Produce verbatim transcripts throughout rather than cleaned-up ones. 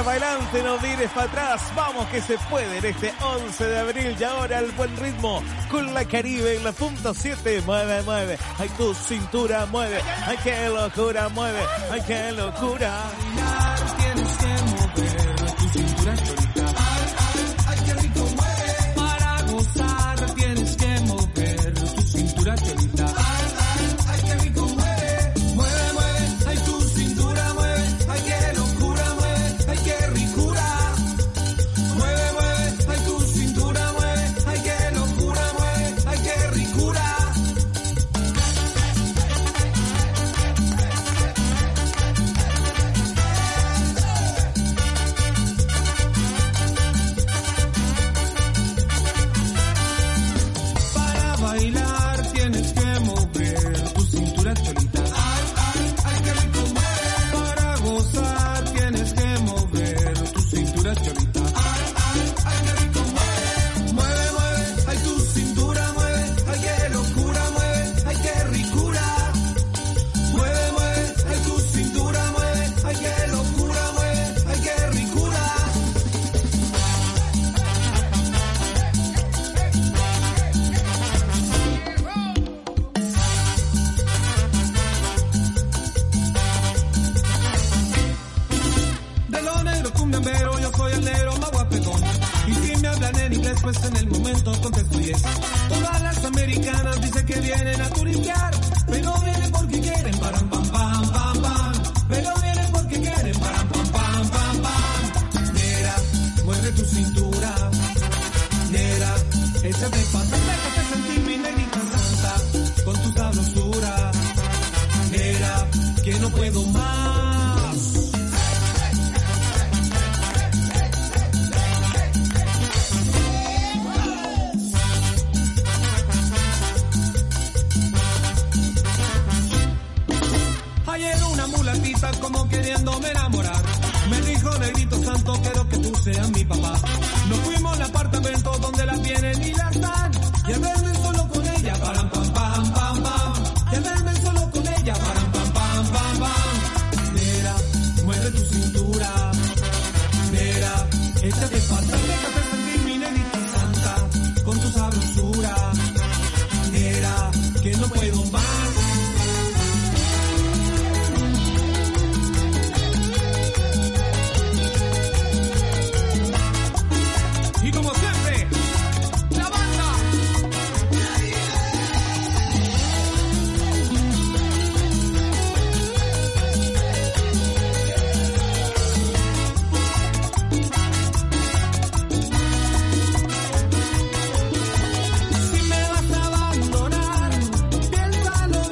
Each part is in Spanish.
Tira para adelante, no mires para atrás. Vamos que se puede en este once de abril. Y ahora el buen ritmo con la Caribe en la punto siete. Mueve, mueve. Ay, tu cintura mueve. Ay, qué locura mueve. Ay, qué locura. Tienes que mover tu cintura chorita. Ay, ay, ay, qué rico mueve. Para gozar tienes que mover tu cintura chorita. Ay, ay, ay, qué rico mueve. Mueve, mueve. Ay, tu cintura mueve. Ay, qué locura mueve. Ay, qué ricura. Mueve, mueve. Ay, tu cintura mueve. Ay, qué locura mueve. Ay, qué ricura. Bailar tienes que mover tu cintura cholita. Ay, ay, ay, qué rico mueve. Para gozar tienes que mover tu cintura cholita. Ay, ay, ay, qué rico mueve. Mueve, mueve, ay, tu cintura mueve. Ay, qué locura mueve. Ay, qué ricura. Mueve, mueve, ay, tu cintura mueve. Ay, qué locura mueve. Ay, qué ricura. De lo negro cumbiambero, yo soy el negro más guapetón. Y si me hablan en inglés, pues en el momento contesto yes. Todas las americanas dicen que vienen a turistear, pero vienen porque quieren, param, pam, pam, pam, pam. Pero vienen porque quieren, param, pam, pam, pam, pam. Nera, mueve tu cintura. Nera, échate pa' atrás, déjate sentir mi negrita santa, con tu sabrosura. Nera, que no puedo más. Ayer una mulatita como queriéndome enamorar me dijo, negrito santo, quiero que tú seas mi papá. Nos fuimos al apartamento donde las tienen y las dan, y al verme solo con ella, param, pam, pam, pam, pam. Y al verme solo con ella, param, pam, pam, pam, pam. Nera, mueve tu cintura. Nera, échate pa' atrás, déjate sentir mi negrita santa, con tu sabrosura. Nera, que no puedo más. Y como siempre, la banda. Si me vas a abandonar, piénsalo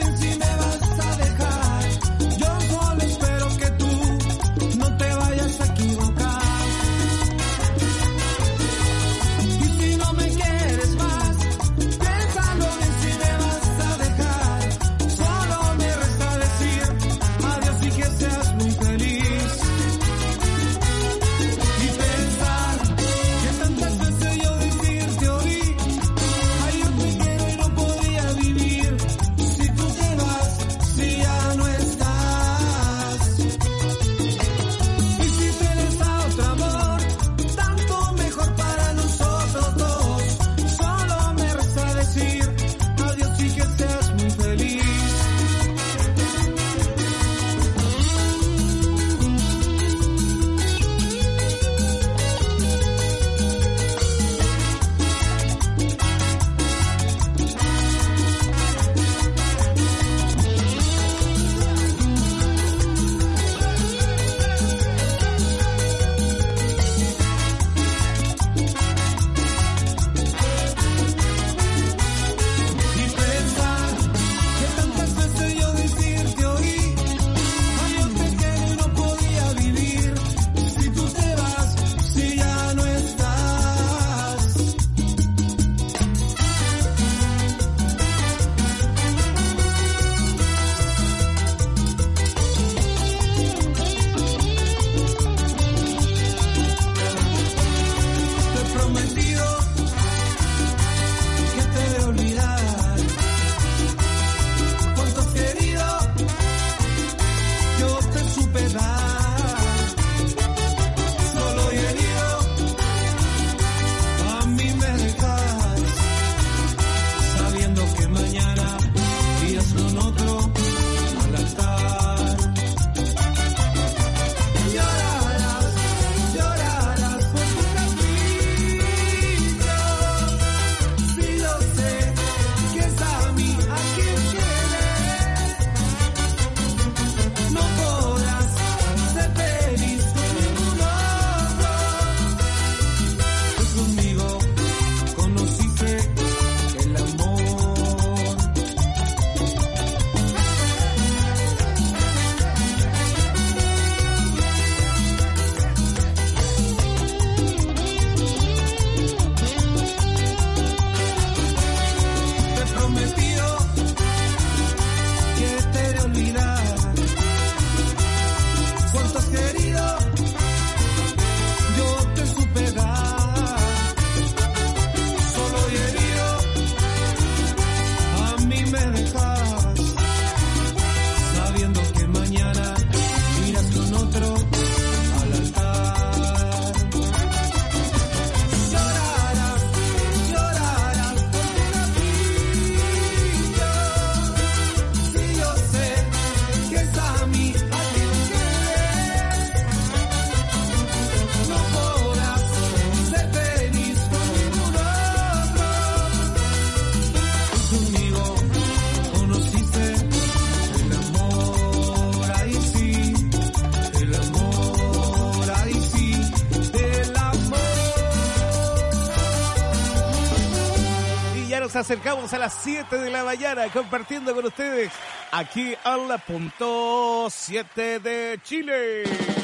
acercamos a las siete de la mañana compartiendo con ustedes aquí en la punto siete de Chile.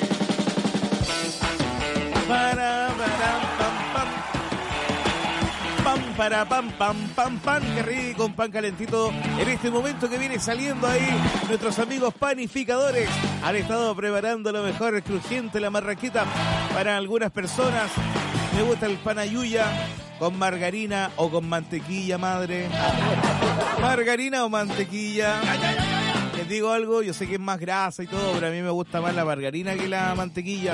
Para, para, pam, pam. Pam, para, pam, pam, pam, pam. Qué rico, un pan calentito en este momento que viene saliendo ahí. Nuestros amigos panificadores han estado preparando lo mejor, crujiente, la marraqueta para algunas personas. Me gusta el pan ayuya con margarina o con mantequilla, madre. Margarina o mantequilla. Les digo algo, yo sé que es más grasa y todo, pero a mí me gusta más la margarina que la mantequilla.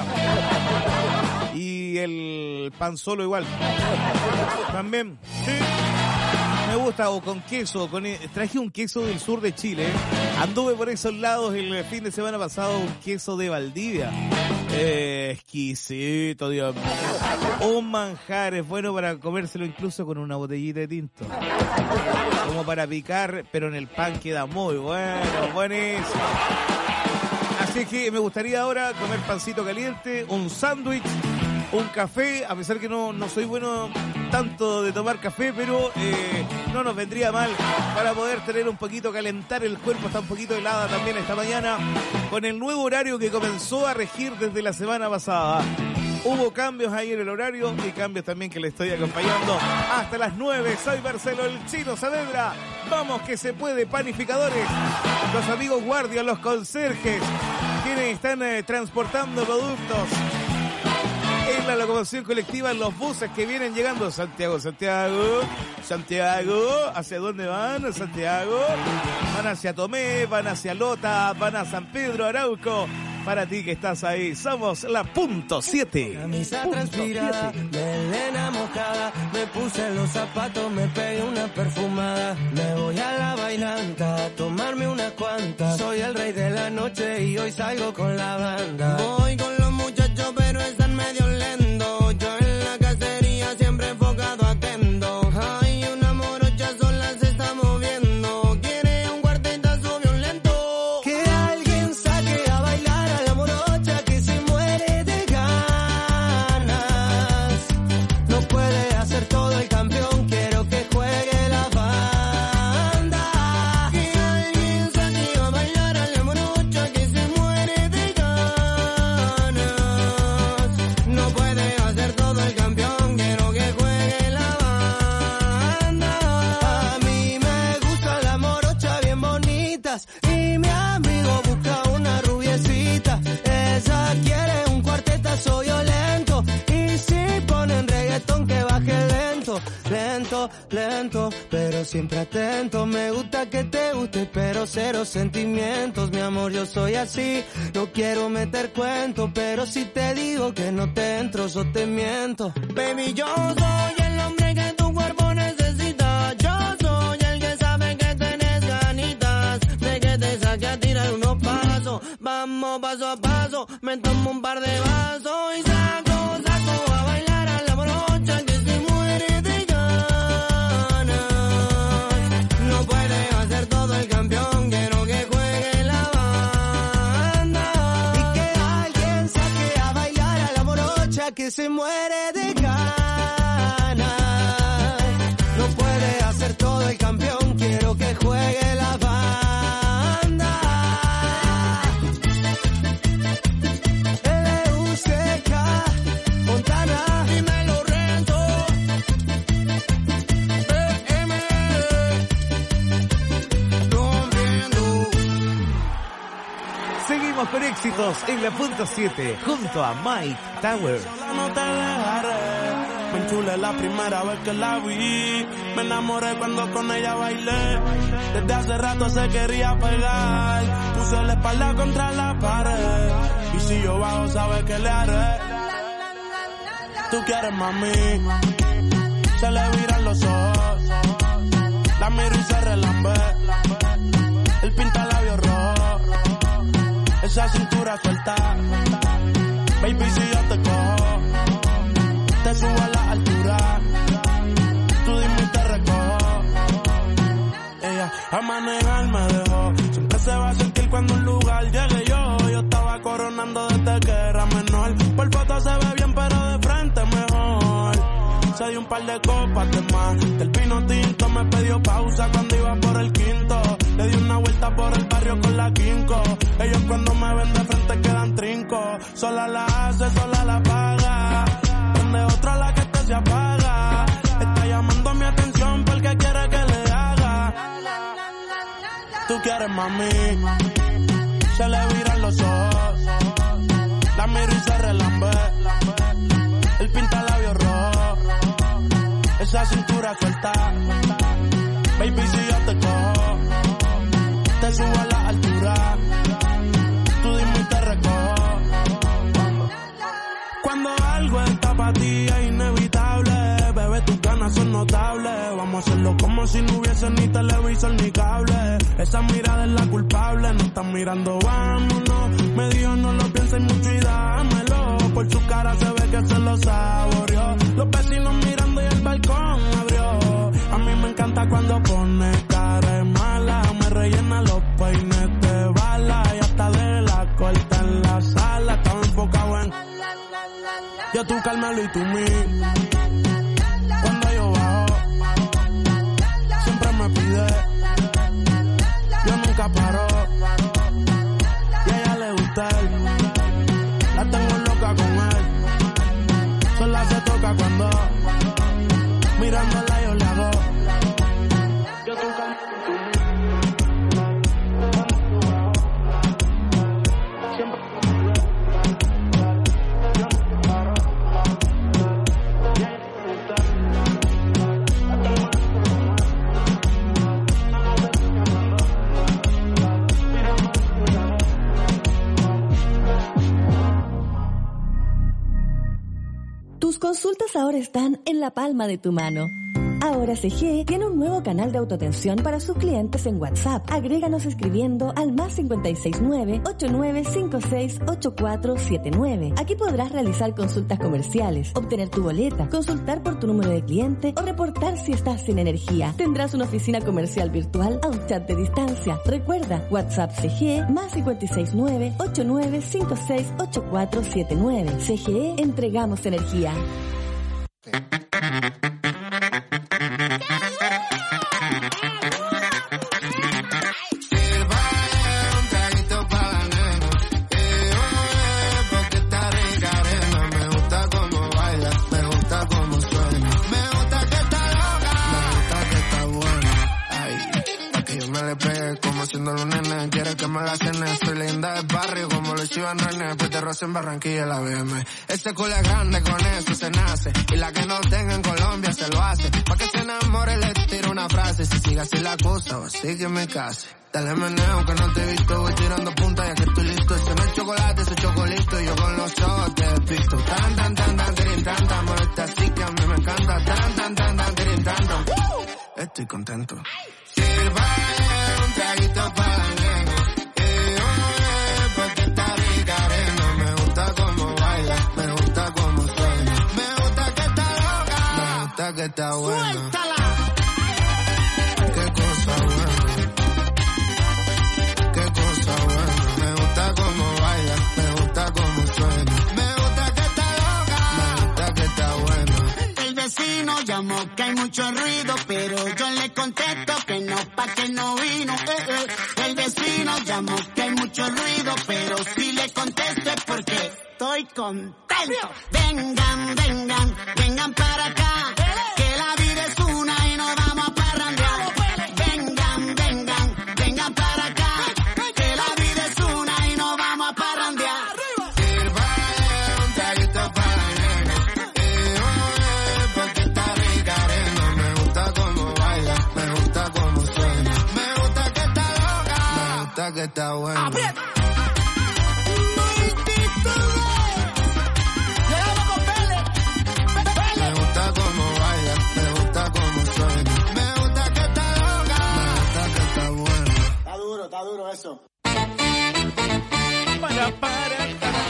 Y el pan solo igual. También, sí. Me gusta, o con queso. Con el, traje un queso del sur de Chile. Anduve por esos lados el fin de semana pasado, un queso de Valdivia. Eh, exquisito, Dios mío. Un manjar, es bueno para comérselo incluso con una botellita de tinto. Como para picar, pero en el pan queda muy bueno, buenísimo. Así que me gustaría ahora comer pancito caliente, un sándwich, un café, a pesar que no, no soy bueno tanto de tomar café, pero eh, no nos vendría mal para poder tener un poquito, calentar el cuerpo. Está un poquito helada también esta mañana con el nuevo horario que comenzó a regir desde la semana pasada. Hubo cambios ahí en el horario y cambios también que le estoy acompañando hasta las nueve. Soy Marcelo el Chino Saavedra. Vamos que se puede, panificadores. Los amigos guardias, los conserjes, quienes están eh, transportando productos en la locomoción colectiva, en los buses que vienen llegando. Santiago, Santiago, Santiago, ¿hacia dónde van? Santiago, van hacia Tomé, van hacia Lota, van a San Pedro, Arauco. Para ti que estás ahí, somos la punto siete. Camisa transpirada, melena mojada, me puse los zapatos, me pegué una perfumada. Me voy a la bailanta, a tomarme unas cuantas. Soy el rey de la noche y hoy salgo con la banda. Voy con los muchachos pero están medio lentos. Yo en la cacería siempre enfocado atento. Ay, una morocha sola se está moviendo. Quiere un cuartetazo violento. Que alguien saque a bailar a la morocha que se muere de ganas. No puede hacer todo el campeón, quiero que juegue la banda. Que alguien saque a bailar a la morocha que se muere de ganas. No puede hacer todo el campeón, quiero que juegue la banda. A mí me gustan las morochas bien bonitas y mi amigo busca una rubiecita. Ella quiere un cuartetazo violento y si ponen reggaetón que baje lento, lento, lento, pero siempre atento. Me gusta que te guste pero cero sentimientos, mi amor, yo soy así. No quiero meter cuento, pero si te digo que no te entro, yo te miento. Baby, yo soy el hombre que tu cuerpo necesita. Yo soy el que sabe que tenés ganitas de que te saque a tirar unos pasos. Vamos paso a paso, me tomo un par de vasos y saco, saco a bailar a la morocha que se muere de ganas. No puede hacer todo el campeón, quiero que juegue la banda. Y que alguien saque a bailar a la morocha que se muere de ganas. No puede hacer todo el campeón, quiero que juegue la banda. L U C K, Montana, dímelo Renzo, B M, rompiendo. Seguimos con éxitos en la punto siete junto a Mike Tower. No te dejaré, me enchulé la primera vez que la vi. Me enamoré cuando con ella bailé. Desde hace rato se quería pegar. Puse la espalda contra la pared. Y si yo bajo, sabes que le haré. Tú quieres, mami. Se le viran los ojos. La miro y se relambe. El pinta labios rojo. Esa cintura suelta. Baby, si yo te cojo, te subo a la altura. Tú dime y te recojo. Ella a manejar me dejó. Siempre se va a sentir cuando un lugar llegue yo. Yo estaba coronando desde que era menor. Por foto se ve bien, pero de frente mejor. Se dio un par de copas de más. Del vino tinto me pidió pausa cuando iba por el quinto. Le di una vuelta por el barrio con la quinco. Ellos cuando me ven de frente quedan trinco. Sola la hace, sola la paga. Donde otra la que te se apaga. Está llamando mi atención porque quiere que le haga. Tú quieres, mami. Se le viran los ojos. La miro y se relambe. El pinta labios rojo. Esa cintura suelta. Baby, si yo te cojo, te subo a la altura. Tú dime y te recojo. Cuando algo está para ti es inevitable. Bebé, tus ganas son notables. Vamos a hacerlo como si no hubiese ni televisor ni cable. Esa mirada es la culpable. No están mirando, vámonos. Me dijo no lo pienses mucho y dámelo. Por su cara se ve que se lo saboreó. Los vecinos mirando y el balcón abrió. A mí me encanta cuando pone cara de mala. Me rellena los peines de bala. Y hasta de la corta en la sala. Estaba enfocado en yo, tú, Carmelo y tú, mí. Cuando yo bajo, siempre me pide. Yo nunca paro. Y a ella le gusta él. La tengo loca con él. Sola se toca cuando mirándola yo le hago. Yo, tú, Carmelo y tú, mí. Tus consultas ahora están en la palma de tu mano. Ahora C G E tiene un nuevo canal de autoatención para sus clientes en WhatsApp. Agréganos escribiendo al más cinco seis nueve, ocho nueve cinco seis, ocho cuatro siete nueve. Aquí podrás realizar consultas comerciales, obtener tu boleta, consultar por tu número de cliente o reportar si estás sin energía. Tendrás una oficina comercial virtual a un chat de distancia. Recuerda, WhatsApp C G E más cinco seis nueve, ocho nueve cinco seis, ocho cuatro siete nueve. C G E, entregamos energía. En Barranquilla la B M. Ese culo es grande, con eso se nace. Y la que no tenga en Colombia se lo hace. Pa' que se enamore le tiro una frase. Si sigue así la cosa, o así que me case. Dale meneo que no te he visto. Voy tirando punta ya que estoy listo. Ese no es chocolate, ese es chocolito. Y yo con los ojos te despisto. Tan, tan, tan, tan, tirin, tan, tan. Molesta así que a mí me encanta. Tan, tan, tan, tan, tirin, tan, tan. Estoy contento. Sirva un traguito para la nena. Porque está rica arena. Me gusta como baila, me gusta como suena. Me gusta que está loca, me gusta que está buena. ¡Suéltala! Qué cosa buena. Qué cosa buena. Me gusta como baila, me gusta como suena. Me gusta que está loca, me gusta que está buena. El vecino llamó que hay mucho ruido, pero yo le contesto que no, pa' que no vino. Eh, eh. El vecino llamó que hay mucho ruido, pero si le contesto es porque estoy contento. Vengan, vengan, vengan para acá, que la vida es una y nos vamos a parrandear. Vengan, vengan, vengan para acá, que la vida es una y nos vamos a parrandear. Sirva un traguito para la nena. Eh, oh, porque está rica arena. Me gusta como baila, me gusta como suena. Me gusta que está loca, me gusta que está buena. ¡Aprieta! Me gusta como baila, me gusta como suena. Me gusta que está loca, me gusta que está buena. Está duro, está duro eso. Para, para, para.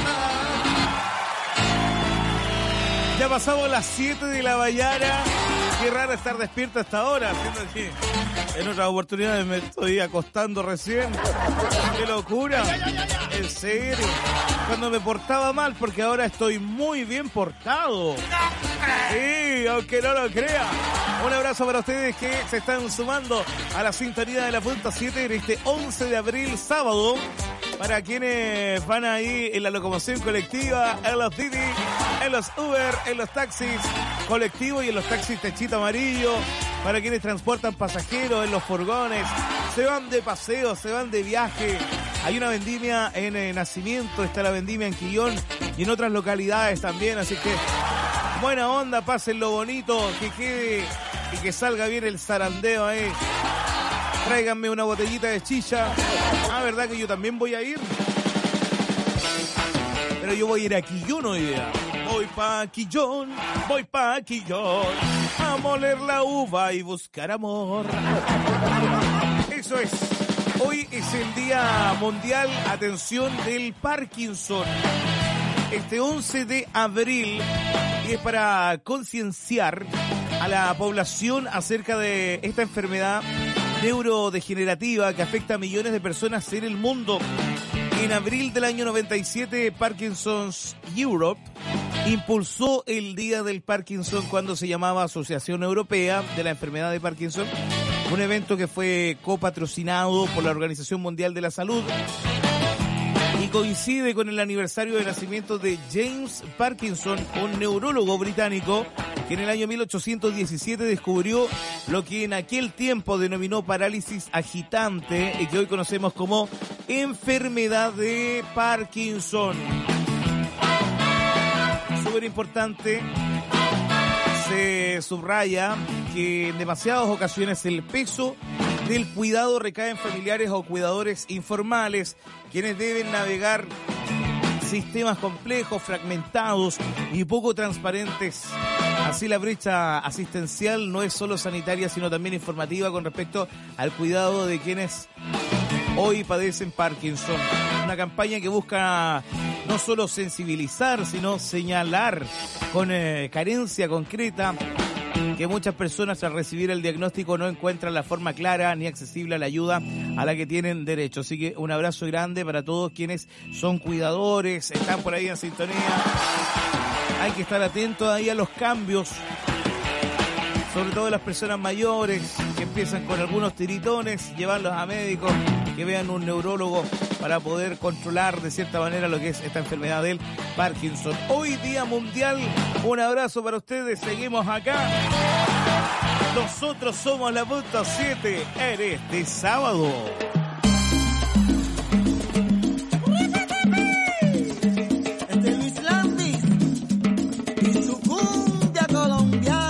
Ya pasamos las siete de la mañana. Qué raro estar despierto hasta ahora, haciendo así. En otras oportunidades me estoy acostando recién. ¡Qué locura! En serio. Cuando me portaba mal, porque ahora estoy muy bien portado. Sí, aunque no lo crea. Un abrazo para ustedes que se están sumando a la sintonía de la punta siete en este once de abril, sábado. Para quienes van ahí en la locomoción colectiva, en los Didi, en los Uber, en los taxis colectivos y en los taxis techito amarillo. Para quienes transportan pasajeros en los furgones, se van de paseo, se van de viaje. Hay una vendimia en eh, Nacimiento, está la vendimia en Quillón y en otras localidades también, así que buena onda, pásenlo bonito, que quede y que salga bien el zarandeo ahí. Tráiganme una botellita de chicha. Ah, ¿verdad que yo también voy a ir? Pero yo voy a ir a Quillón hoy día. Voy pa' Quillón, voy pa' Quillón, a moler la uva y buscar amor. Eso es. Hoy es el Día Mundial, atención, del Parkinson. Este once de abril, y es para concienciar a la población acerca de esta enfermedad neurodegenerativa que afecta a millones de personas en el mundo. En abril del año noventa y siete, Parkinson's Europe impulsó el Día del Parkinson cuando se llamaba Asociación Europea de la Enfermedad de Parkinson, un evento que fue copatrocinado por la Organización Mundial de la Salud y coincide con el aniversario de nacimiento de James Parkinson, un neurólogo británico que en el año mil ochocientos diecisiete descubrió lo que en aquel tiempo denominó parálisis agitante y que hoy conocemos como enfermedad de Parkinson. Súper importante, se subraya que en demasiadas ocasiones el peso del cuidado recae en familiares o cuidadores informales, quienes deben navegar sistemas complejos, fragmentados y poco transparentes. Así la brecha asistencial no es solo sanitaria, sino también informativa con respecto al cuidado de quienes hoy padecen Parkinson. Una campaña que busca no solo sensibilizar, sino señalar con eh, carencia concreta que muchas personas al recibir el diagnóstico no encuentran la forma clara ni accesible a la ayuda a la que tienen derecho. Así que un abrazo grande para todos quienes son cuidadores, están por ahí en sintonía. Hay que estar atentos ahí a los cambios, sobre todo las personas mayores que empiezan con algunos tiritones, llevarlos a médicos, que vean un neurólogo para poder controlar de cierta manera lo que es esta enfermedad del Parkinson. Hoy Día Mundial, un abrazo para ustedes, seguimos acá. Nosotros somos la punta siete en este sábado. Este Luis Landis y su cumbia colombiana.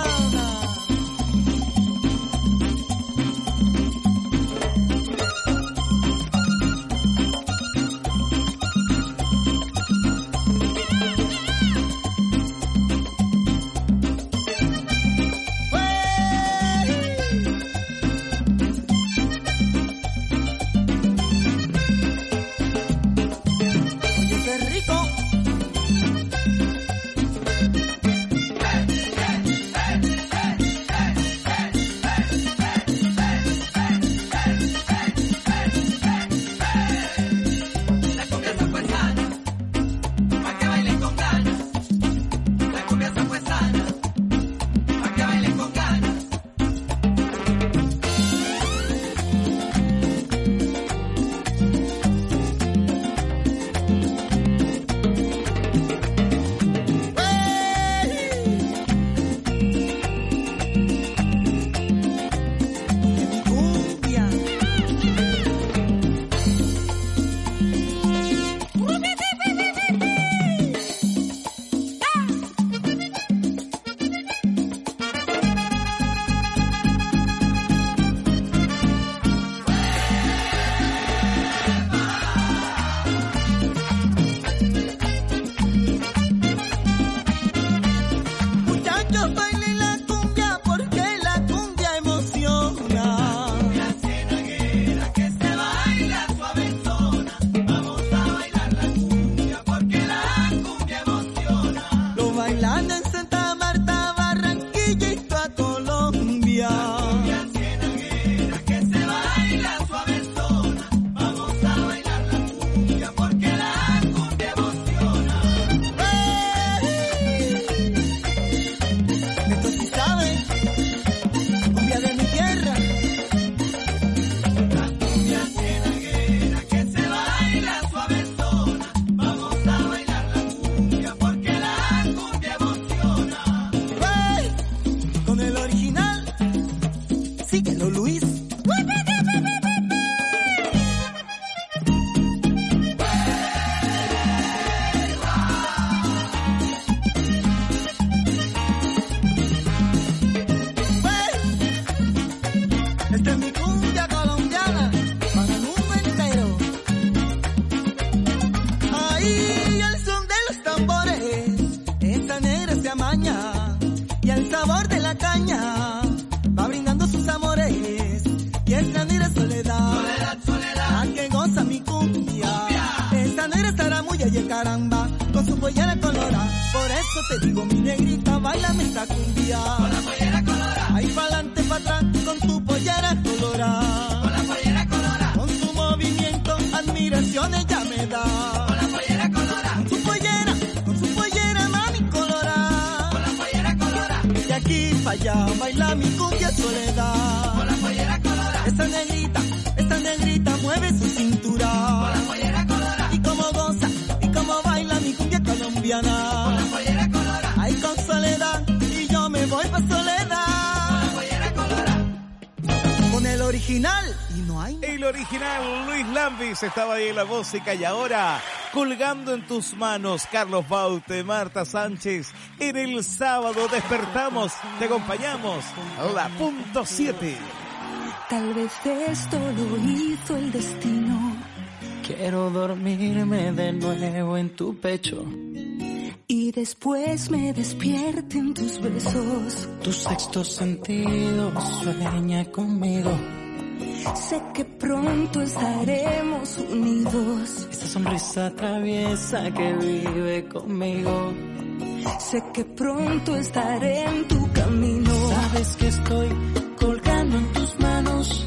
caramba, con su pollera colorada. Por eso te digo, mi negrita, bailame esta cumbia. Con la pollera colorada. Ahí pa'lante, pa' atrás, con tu pollera colorada. Con la pollera colorada. Con su movimiento, admiración ella me da. Con la pollera colorada. Con su pollera, con su pollera, mami colorada. Con la pollera colorada. De aquí pa' allá, baila mi cumbia soledad. Con la pollera colorada. Esta negrita, esta negrita mueve su cintura. Con la pollera colorada. Y como goza, y como baila mi cumbia colombiana. Con la pollera colorada. Ahí con Soledad, y yo me voy pa' Soledad. Con la pollera colorada. Con el original, y no hay más. El original, Luis Lambis, estaba ahí en la música. Y ahora, colgando en tus manos, Carlos Baute, Marta Sánchez. En el sábado despertamos, te acompañamos. La punto siete. Tal vez esto lo hizo el destino. Quiero dormirme de nuevo en tu pecho. Y después me despierte en tus besos. Tu sexto sentido sueña conmigo. Sé que pronto estaremos unidos. Esa sonrisa traviesa que vive conmigo. Sé que pronto estaré en tu camino. Sabes que estoy colgando en tus manos.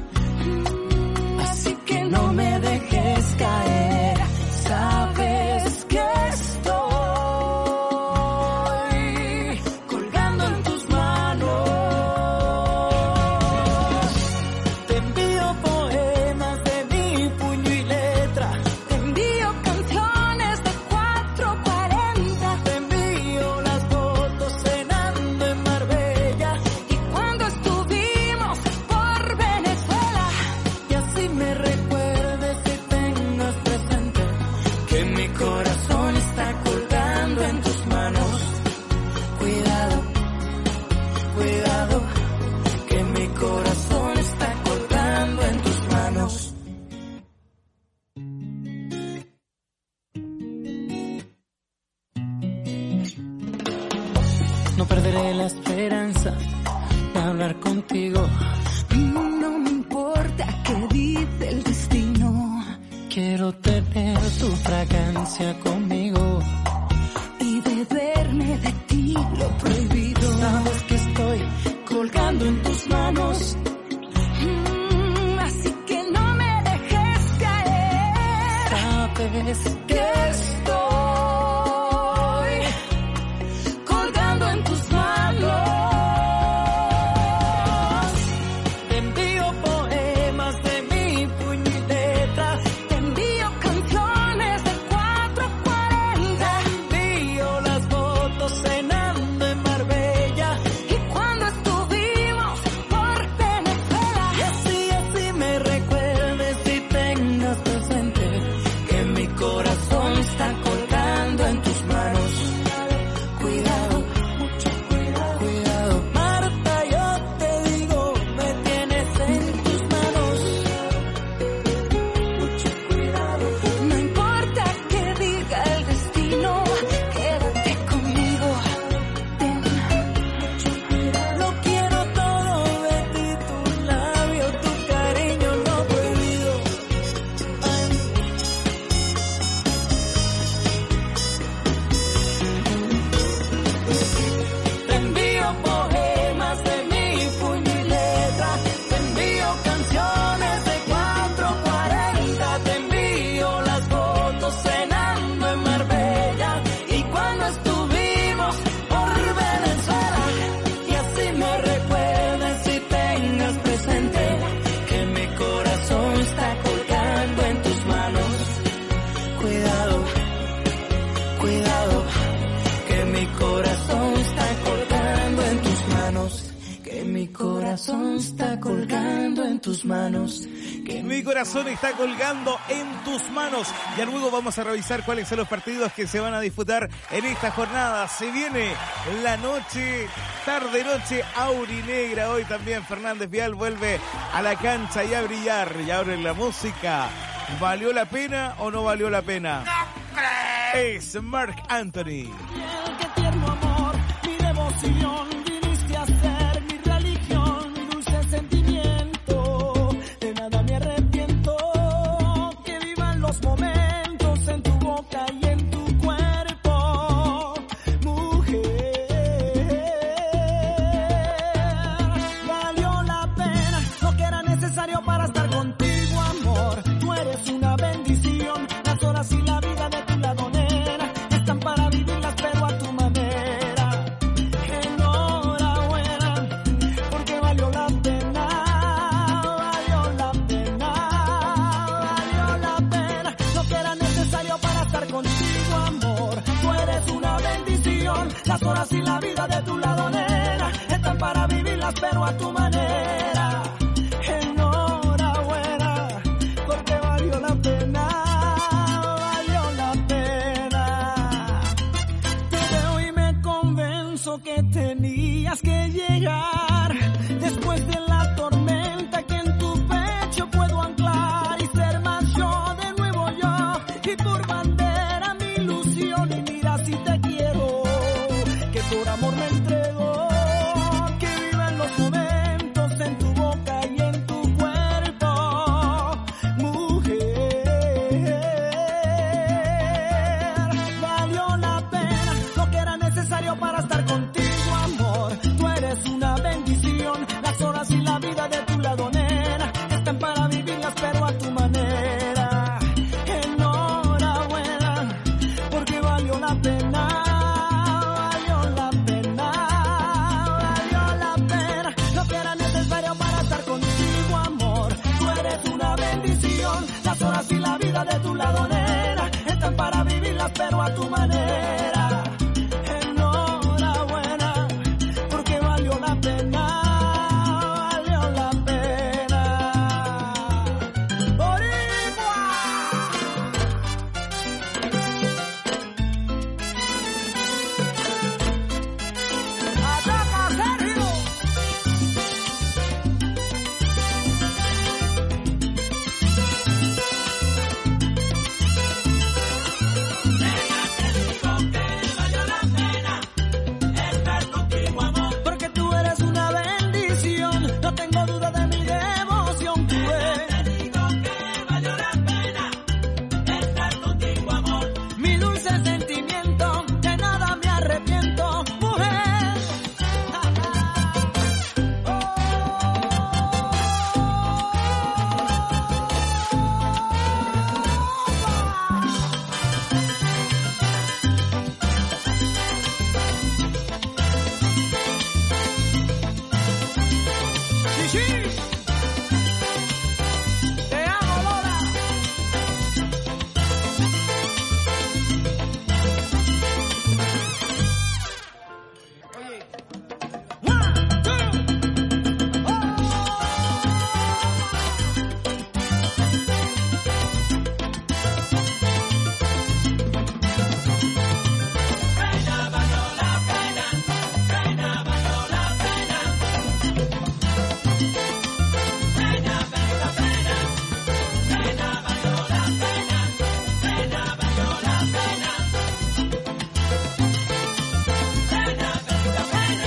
Así que no me dejes caer. Sabes que estoy colgando en tus manos. Te envío poemas de mi puño y letra. Te envío canciones de cuatro cuarenta. Te envío las fotos cenando en Marbella. Y cuando estuvimos por Venezuela. Y así me recuerdes y tengas presente que mi corazón está colgando en tus manos. Cuidado, cuidado, que mi corazón está colgando en tus manos. No perderé la esperanza de hablar contigo. No me importa qué dice el destino. Quiero tener tu fragancia conmigo. Y beberme de ti lo prohibido. Sabes que estoy colgando en tus manos. Mm, así que no me dejes caer. Sabes Que estoy colgando en tus manos. te envío poemas de mi puño y letra. Te envío canciones de cuatro cuarenta. Te envío las fotos cenando en Marbella. Y cuando estuvimos por Venezuela. Y así, así me recuerdes y tengas presente que mi corazón está colgando en tus manos. Cuidado, mucho cuidado, cuidado. Marta, yo te digo, me tienes en tus manos. Mucho cuidado. No importa que diga el destino, quédate conmigo. Ten Lo quiero todo de ti, tu labio, tu cariño no prohibido. Ay. Te envío poemas de mi puño y letra. Te envío canciones de cuatro cuarenta. Te envío las fotos cenando en Marbella. Y cuando estuvimos por Venezuela. Y así me recuerdes y tengas presente que mi corazón está colgando en tus manos. Cuidado, cuidado, que mi corazón está colgando en tus manos. Que mi corazón está colgando en tus manos. Que Mi corazón está colgando en tus manos. Ya luego vamos a revisar cuáles son los partidos que se van a disputar en esta jornada. Se viene la noche, tarde noche aurinegra. Hoy también Fernández Vial vuelve a la cancha y a brillar. Y ahora en la música, ¿valió la pena o no valió la pena? Es Marc Anthony. Qué tierno amor, mi devoción, viniste a ser mi religión, mi dulce sentimiento, de nada me arrepiento, que vivan los momentos en tu boca y en pero a tu manera. Enhorabuena, porque valió la pena, valió la pena. Te veo y me convenzo que tenías que llegar después de la tormenta, que en tu pecho puedo anclar y ser más yo, de nuevo yo, y por bandera mi ilusión. Y mira si te quiero, que por amor me entrego, que vivan los momentos en tu boca y en tu cuerpo, mujer. Valió la pena lo que era necesario para estar contigo, amor. Tú eres una bendición, las horas y la vida de tu lado, nena, están para vivirlas pero a tu manera. Enhorabuena, porque valió la pena, valió la pena, valió la pena lo que era necesario para estar contigo, amor. Tú eres una bendición, las horas y la vida de tu lado, nena, están para vivirlas pero a tu manera. Enhorabuena, porque valió la pena, valió la pena. ¡Boricua! ¡Ataca, Sergio! Porque tú eres una bendición, no tengo duda de mi devoción. Tú eres, te digo que valió la pena estar contigo, amor. Mi dulce sentimiento, de nada me arrepiento, mujer. Chichi, te amo, Lola. Oye, one, two, Pena valió la pena, pena valió la pena. Pena valió la pena, pena valió la pena, pena valió la pena. Pena valió la pena.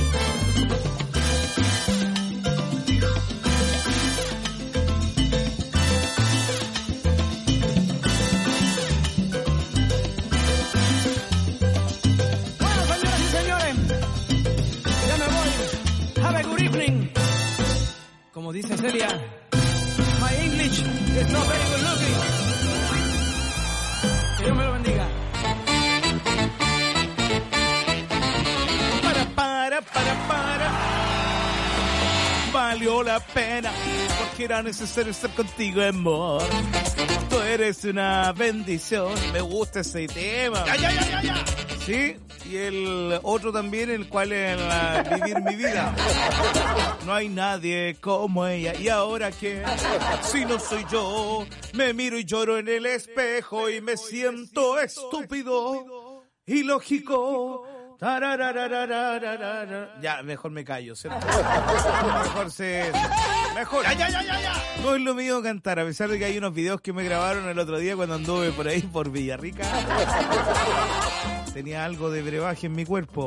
Bueno, señoras y señores, ya me voy. Have a good evening. Como dice Celia, my English is not very good looking. Que Dios me lo bendiga. Para, para, para, para. Valió la pena, porque era necesario estar contigo, amor. Tú eres una bendición. Me gusta ese tema. Ya, ya, ya, ya, ya. Sí, y el otro también, el cual es la- vivir mi vida. No hay nadie como ella. ¿Y ahora qué? Si no soy yo, me miro y lloro en el espejo y me siento estúpido, ilógico. Tararararararara. Ya, mejor me callo, ¿cierto? Mejor se... Mejor. Ya, ya, ya, ya, ya. No es lo mío cantar, a pesar de que hay unos videos que me grabaron el otro día cuando anduve por ahí, por Villarrica. Tenía algo de brebaje en mi cuerpo.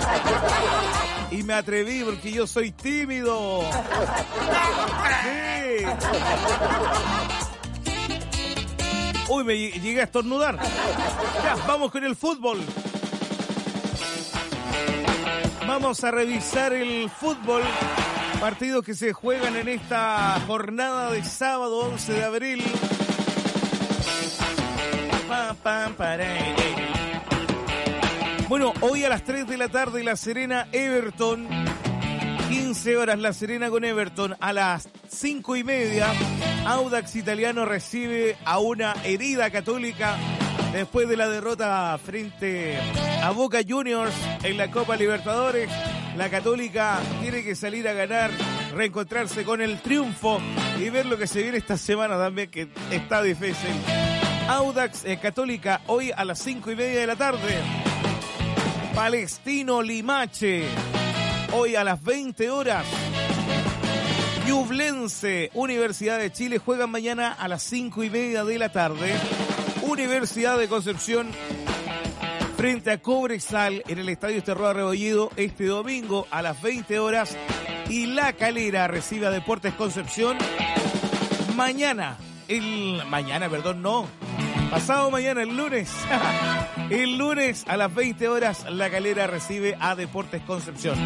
Y me atreví porque yo soy tímido. Sí. Uy, me lleg- llegué a estornudar. Ya, vamos con el fútbol. Vamos a revisar el fútbol. Partidos que se juegan en esta jornada de sábado once de abril. Pa, pa, para. Bueno, hoy a las tres de la tarde La Serena Everton. quince horas La Serena con Everton. A las cinco y media Audax Italiano recibe a una herida Católica después de la derrota frente a Boca Juniors en la Copa Libertadores. La Católica tiene que salir a ganar, reencontrarse con el triunfo y ver lo que se viene esta semana también, que está difícil. Audax eh, Católica hoy a las cinco y media de la tarde. Palestino Limache hoy a las veinte horas. Ñublense Universidad de Chile juegan mañana a las cinco y media de la tarde. Universidad de Concepción frente a Cobresal en el Estadio Esterroa Rebolledo este domingo a las veinte horas. Y La Calera recibe a Deportes Concepción mañana. El mañana, perdón, no. Pasado mañana, el lunes. El lunes a las veinte horas La Calera recibe a Deportes Concepción.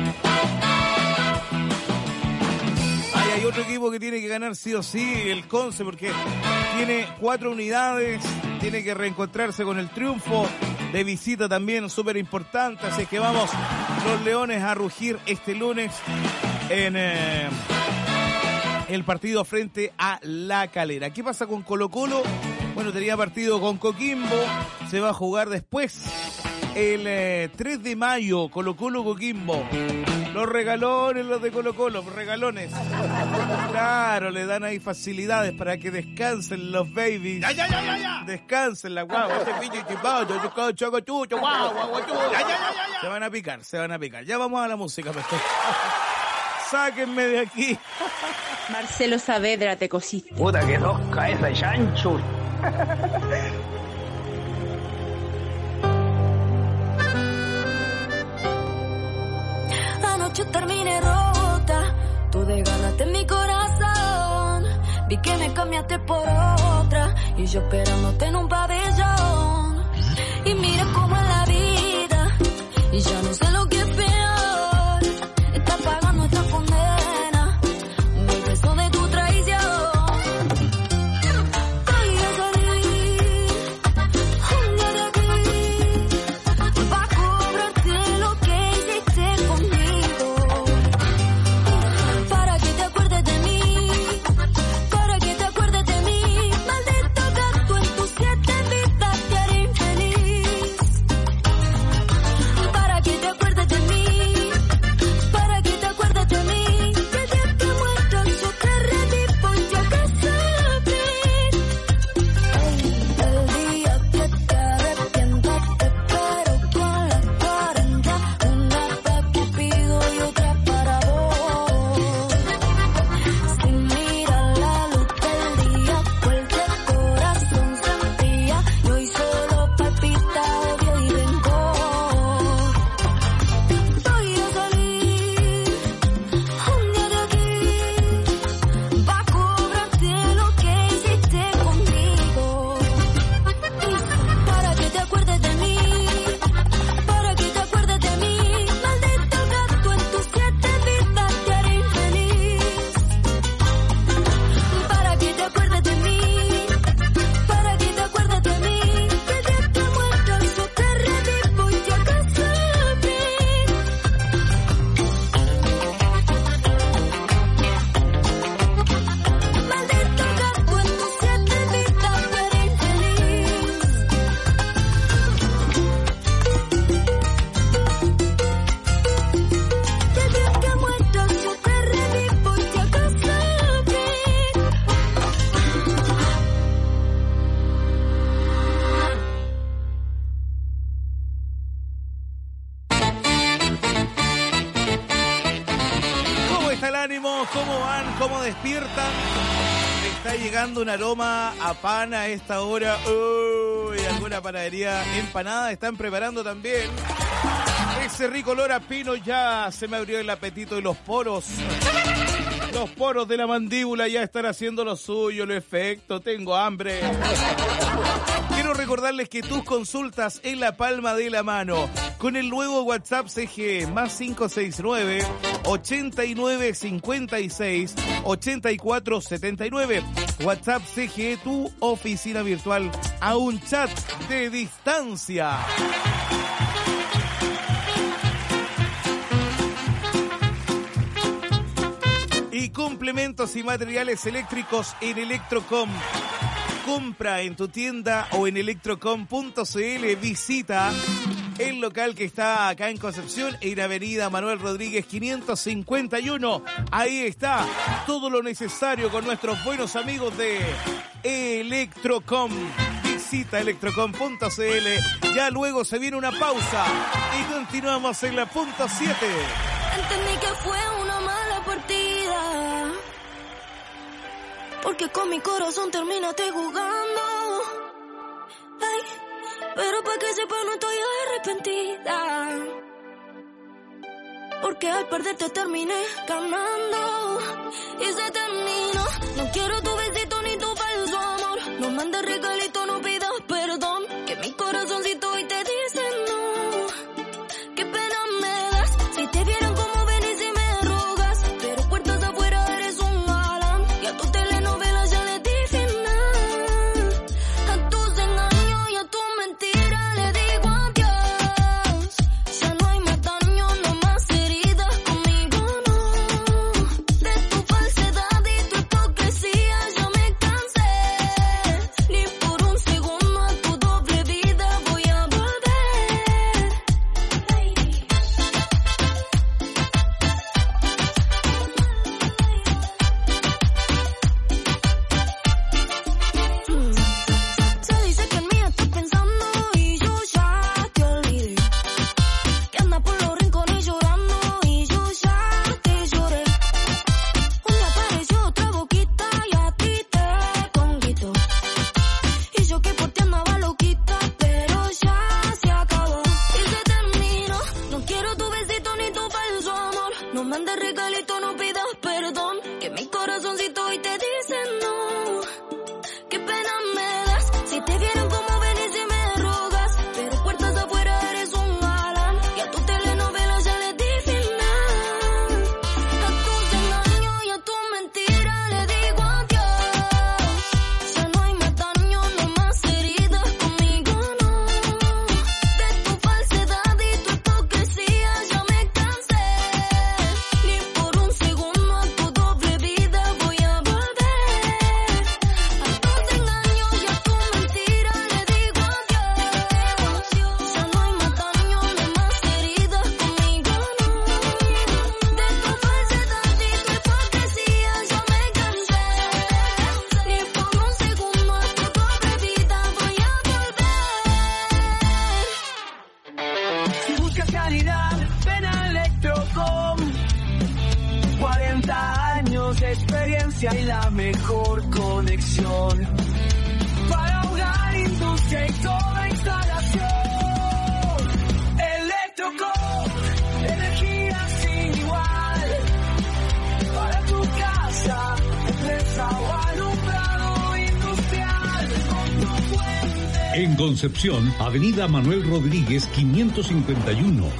Ay, hay otro equipo que tiene que ganar sí o sí, el Conce, porque tiene cuatro unidades, tiene que reencontrarse con el triunfo. De visita también, súper importante. Así que vamos, los Leones a rugir este lunes en eh, el partido frente a La Calera. ¿Qué pasa con Colo Colo? Bueno, tenía partido con Coquimbo. Se va a jugar después, el eh, tres de mayo, Colo Colo Coquimbo. Los regalones, los de Colo Colo, regalones. Claro, le dan ahí facilidades para que descansen los babies. Ya, ya, ya, ya, ya. Descansen la guagua. Se van a picar, se van a picar. Ya vamos a la música, pues. Sáquenme de aquí. Marcelo Saavedra, te cosiste. Puta que tosca esa de chancho. Anoche terminé rota, tú desganaste mi corazón. Vi que me cambiaste por otra y yo esperándote en un pabellón. Y mira cómo es la vida y ya no sé lo que es peor. Está pagando esta condena, el peso de tu traición. Voy a salir un día de aquí pa' cobrarte lo que hiciste conmigo. Para que te acuerdes de mí, para que te acuerdes de mí. Maldito gato, en tus siete vidas te haré infeliz. Para que te acuerdes de mí, para que te acuerdes de mí. Que día que mueras yo te revivo y ya que sabes. El día que te arrepientas te espero con las cuarenta. Una pa' Cupido y otra para vos. Sin mirar la luz del día, fuerte corazón se enfría. Y hoy solo palpita odio y rencor. Voy a salir un día de aquí pa' cobrarte lo que hiciste conmigo. Para que te acuerdes de mí, para que te acuerdes de mí. Maldito gato, en tus siete vidas te haré infeliz. Para que te acuerdes de mí, para que te acuerdes de mí. Que día que mueras yo te revivo y ya que sabes. Maldito gato, en tus siete vidas te haré infeliz. Que día que mueras yo te revivo y ya que sabes. ¿Cómo está el ánimo? ¿Cómo van? ¿Cómo despiertan? Me está llegando un aroma a pan a esta hora. Uy, alguna panadería empanada están preparando también. Ese rico olor a pino, ya se me abrió el apetito y los poros. Los poros de la mandíbula ya están haciendo lo suyo, lo efecto. Tengo hambre. Quiero recordarles que tus consultas en la palma de la mano. Con el nuevo WhatsApp C G más cinco seis nueve, ochenta y nueve cincuenta y seis, ochenta y cuatro setenta y nueve. WhatsApp C G, tu oficina virtual a un chat de distancia. Y complementos y materiales eléctricos en Electrocom. Compra en tu tienda o en electrocom punto c l. Visita el local que está acá en Concepción, en Avenida Manuel Rodríguez quinientos cincuenta y uno. Ahí está todo lo necesario con nuestros buenos amigos de Electrocom. Visita electrocom punto c l. Ya luego se viene una pausa y continuamos en la punto siete. Entendí que fue una mala partida, porque con mi corazón terminaste jugando. Ay, pero para que sepa no estoy arrepentida, porque al perderte terminé ganando. Y se terminó. No quiero tu besito ni tu falso amor. No mandes regalito, no pidas perdón, que mi corazoncito hoy te dice no. Qué pena me das si te vieran como venís y me rogas, pero puertas afuera eres un galán y a tu telenovela ya le di final. A tus engaños y a tus mentiras le digo adiós. Ya no hay más daño, no más heridas conmigo, no. De tu falsedad y tu hipocresía ya me cansé. Ni por un segundo a tu doble vida voy a volver. Mm. Se dice que en mí estás pensando y yo ya te olvidé, que andas por los rincones llorando y yo ya te lloré. Un día apareció otra boquita y a ti te conquistó, y yo que por ti andaba loquita, pero ya se acabó. Y se terminó. No quiero tu besito ni tu falso amor. No mandes regalito, no pidas perdón, que mi corazoncito hoy te dice no. Qué pena me das si te vieran como venís y me rogas, pero puertas afuera eres un galán y a tu telenovela ya le di final. A tus engaños y a tus mentiras le digo adiós. Ya no hay más daño, no más heridas conmigo, no. De tu falsedad y tu hipocresía ya me cansé. Ni por un segundo a tu doble vida voy a volver. A tus engaños y a tus mentiras le digo adiós. Ya no hay más daño, no más heridas conmigo, no. De tu falsedad y tu hipocresía ya me cansé. Ni por un segundo a tu doble vida voy a volver. Si buscas calidad, ven a Electrocom. cuarenta años de experiencia y la mejor conexión para hogar, industria y toda instalación. Electrocom, energía sin igual para tu casa, empresa o alumbrado industrial. Con tu fuente. En Concepción, Avenida Manuel Rodríguez quinientos cincuenta y uno.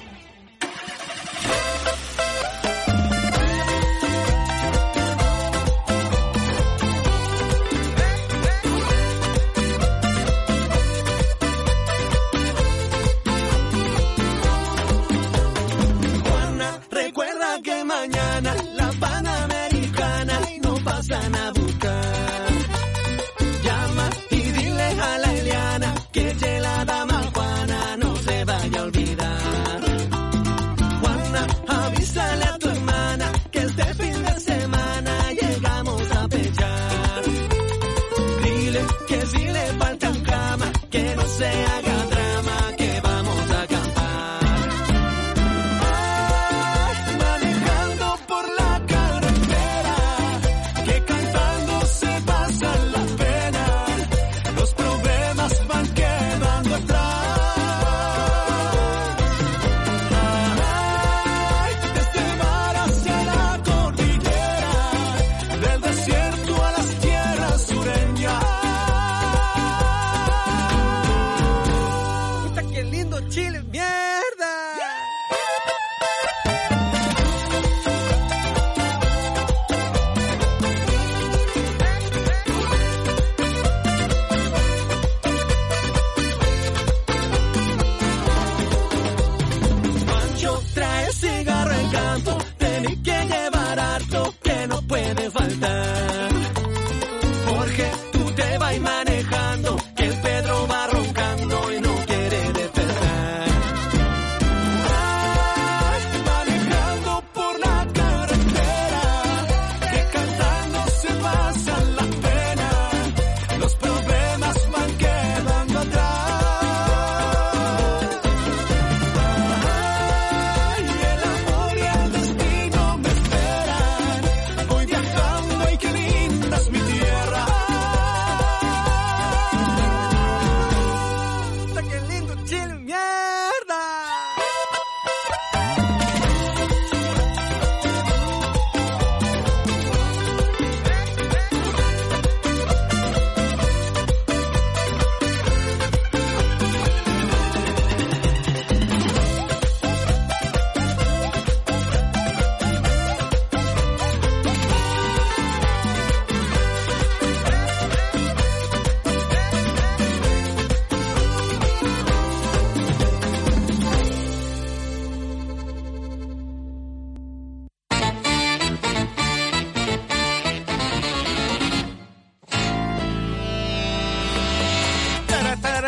Juana, recuerda que mañana la Panamericana no pasan a buscar. Llama y dile a la Eliana que ye la dama Juana no se vaya a olvidar. Juana, avísale a tu hermana que este fin de semana llegamos a pechar. Dile que si le faltan cama, que no se haga drama, que vamos a acampar. Ay, manejando por la carretera, que cantando se pasan las penas, los problemas van quedando atrás. Ay, desde el mar hacia la cordillera, del desierto a las tierras sureñas. Puta, qué lindo Chile, mierda. Pancho trae cigarro en canto, tenés que llevar harto que no puede faltar. Jorge, tú te vas manejando, que el Pedro va roncando y no quiere despertar.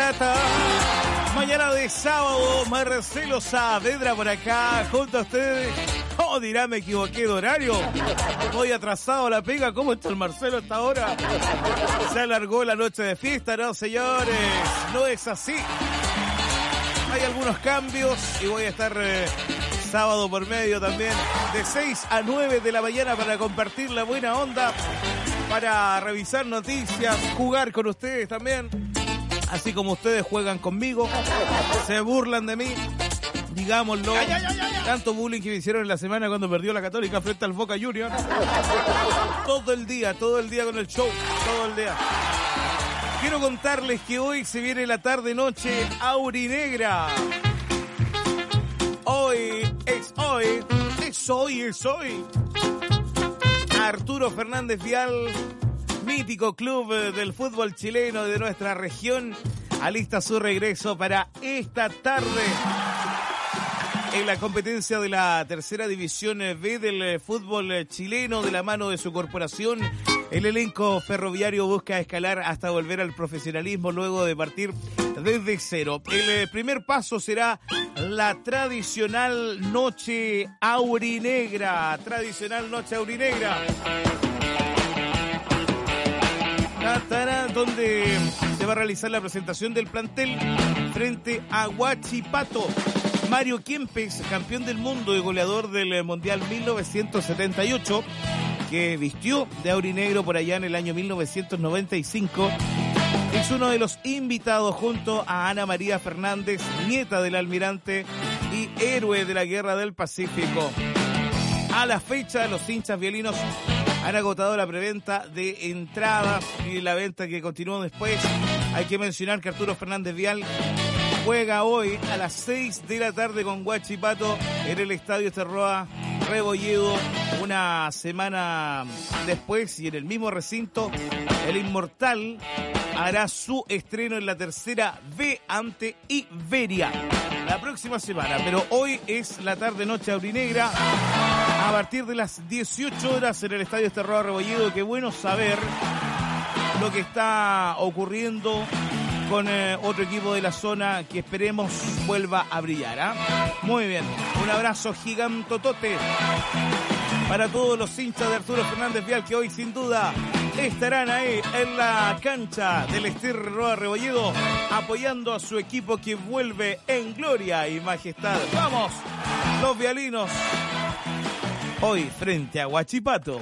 Plata. Mañana de sábado, Marcelo Saavedra por acá, junto a ustedes. Oh, dirá, me equivoqué de horario. Voy atrasado a la pega. ¿Cómo está el Marcelo hasta ahora? Se alargó la noche de fiesta, ¿no, señores? No es así. Hay algunos cambios y voy a estar eh, sábado por medio también, de seis a nueve de la mañana para compartir la buena onda, para revisar noticias, jugar con ustedes también. Así como ustedes juegan conmigo, se burlan de mí, digámoslo. Ya, ya, ya, ya. Tanto bullying que me hicieron en la semana cuando perdió la Católica frente al Boca Juniors. Todo el día, todo el día con el show, todo el día. Quiero contarles que hoy se viene la tarde-noche aurinegra. Hoy es hoy, es hoy, es hoy. Arturo Fernández Vial, mítico club del fútbol chileno de nuestra región, alista su regreso para esta tarde en la competencia de la tercera división B del fútbol chileno. De la mano de su corporación, el elenco ferroviario busca escalar hasta volver al profesionalismo luego de partir desde cero. El primer paso será la tradicional noche aurinegra, tradicional noche aurinegra, donde se va a realizar la presentación del plantel frente a Huachipato. Mario Kempes, campeón del mundo y goleador del Mundial mil novecientos setenta y ocho, que vistió de aurinegro por allá en el año mil novecientos noventa y cinco, es uno de los invitados junto a Ana María Fernández, nieta del almirante y héroe de la Guerra del Pacífico. A la fecha, los hinchas vialinos han agotado la preventa de entradas y la venta que continuó después. Hay que mencionar que Arturo Fernández Vial juega hoy a las seis de la tarde con Huachipato en el Estadio Terroa Rebolledo. Una semana después y en el mismo recinto, el Inmortal hará su estreno en la tercera B ante Iberia la próxima semana. Pero hoy es la tarde-noche aurinegra a partir de las dieciocho horas en el Estadio Terroa Rebolledo. Qué bueno saber lo que está ocurriendo con eh, otro equipo de la zona que esperemos vuelva a brillar. ¿eh? Muy bien, un abrazo gigantotote para todos los hinchas de Arturo Fernández Vial, que hoy sin duda estarán ahí en la cancha del Estadio Terroa Rebolledo apoyando a su equipo que vuelve en gloria y majestad. ¡Vamos, los vialinos! Hoy frente a Huachipato.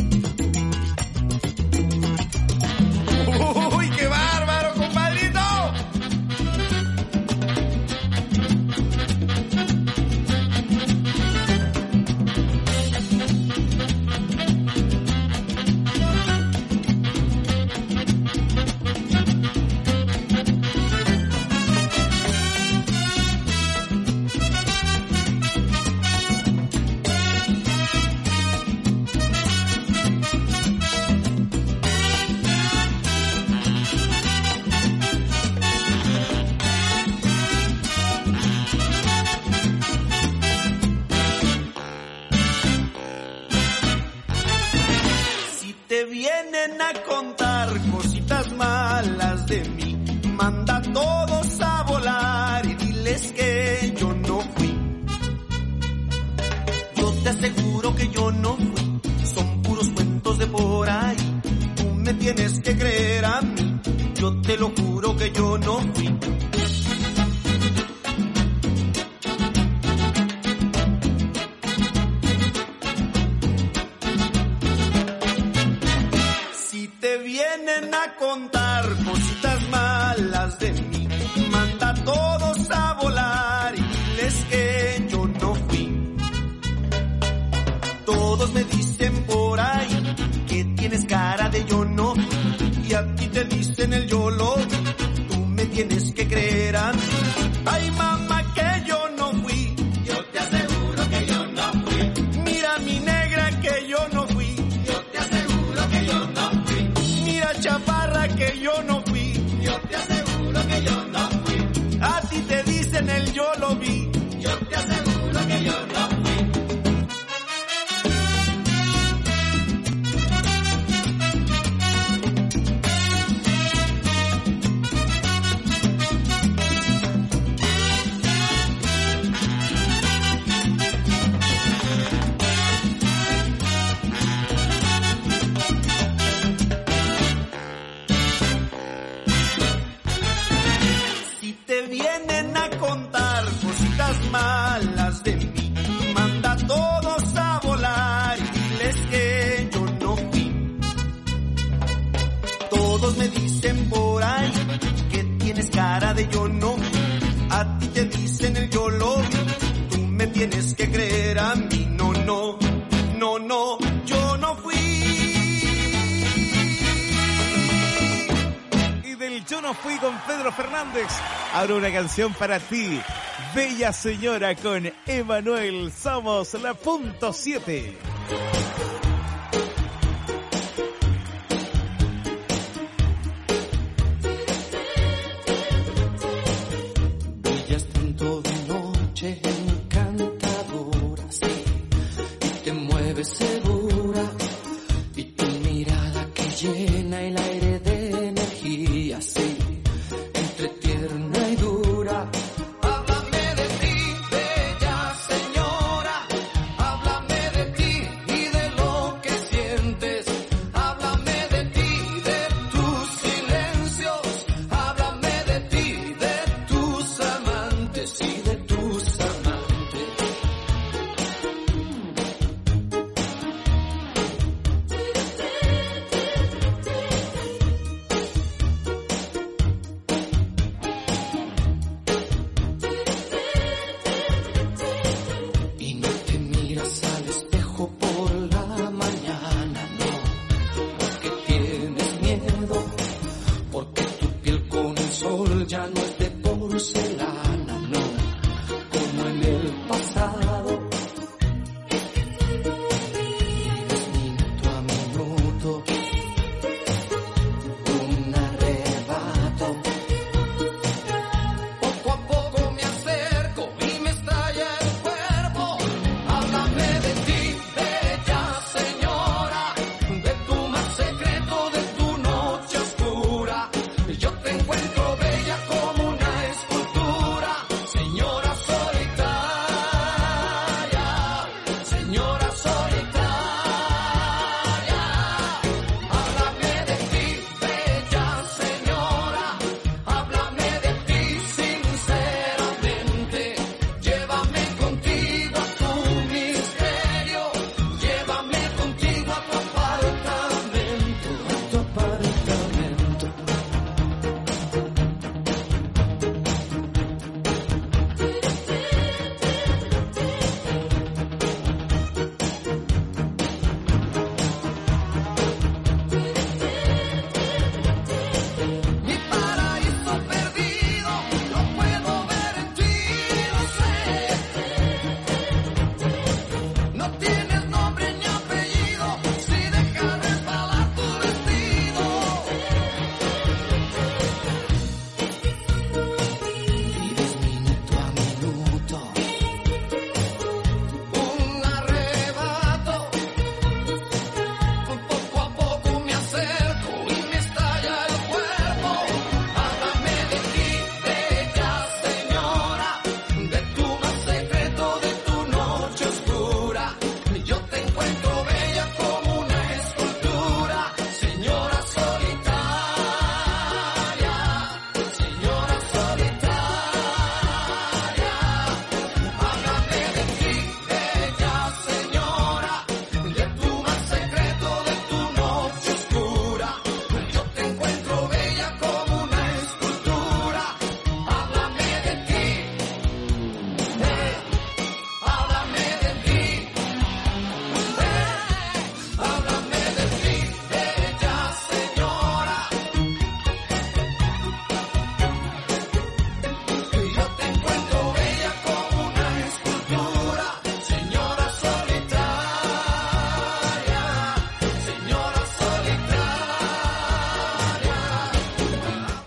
¡Uy, qué bárbaro, compadrito! yo te lo juro que yo no fui. Si te vienen a contar cositas malas de mí, manda a todos a volar y diles que yo no fui. Todos me dicen por ahí que tienes cara de yo no fui, y a ti te dicen el yo lo vi. Tú me tienes que creer a mí. Ay, mamá, que yo no fui. Yo te aseguro que yo no fui. Mira, mi negra, que yo no fui. Yo te aseguro que yo no fui. Mira, chaparra, que yo no fui. Yo te aseguro que yo no fui. A ti te dicen el yo lo vi. Yo te aseguro que yo no fui. Malas de mí, manda a todos a volar y diles que yo no fui. Todos me dicen por ahí que tienes cara de yo no fui. A ti te dicen el yo lo vi. Tú me tienes que creer a mí. No, no, no, no, yo no fui. Y del yo no fui con Pedro Fernández, ahora una canción para ti. Bella Señora con Emanuel. Somos la punto siete. Brillas tanto de noche, encantadora, sí, y te mueves segura, y tu mirada que llena el aire de energía, sí, entre tierna y dura. Yo te encuentro bella como una escultura.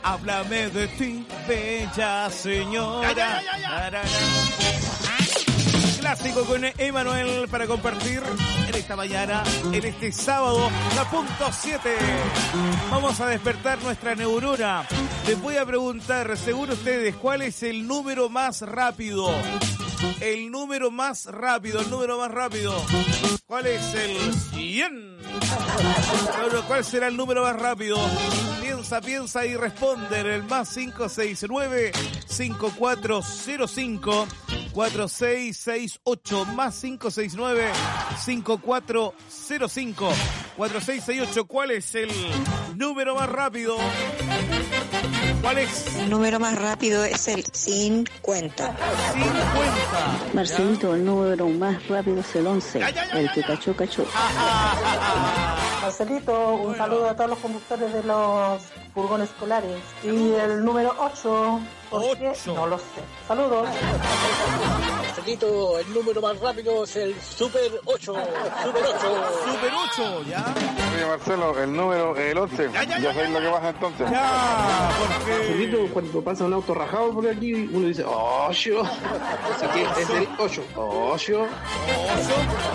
Háblame de ti, bella señora. Ya, ya, ya, ya, ya. Clásico con Emanuel para compartir en esta mañana, en este sábado, la punto siete. Vamos a despertar nuestra neurona. Les voy a preguntar, según ustedes, ¿cuál es el número más rápido? El número más rápido, el número más rápido. ¿Cuál es el cien? ¿Cuál será el número más rápido? Piensa, piensa y responde en el más cinco seis nueve, cinco cuatro cero cinco, cuatro seis seis ocho, más cinco seis nueve, cinco cuatro cero cinco, cuatro seis seis ocho. ¿Cuál es el número más rápido? ¿Cuál es? El número más rápido es el cincuenta. cincuenta. Marcelito, el número más rápido es el once. Ya, ya, ya, el que cachó, cachó. Marcelito, un bueno. saludo a todos los conductores de los furgones escolares. Y el número ocho. ocho. No lo sé. Saludos. Marcelito, el número más rápido es el Super ocho. Super ocho. Super ocho, ¿ya? Oye, Marcelo, el número, el once. Ya, ya, ya, ya sabéis lo que pasa entonces. Ya, porque... Marcelito, cuando pasa un auto rajado por aquí, uno dice, ocho. Así que es el ocho. ocho.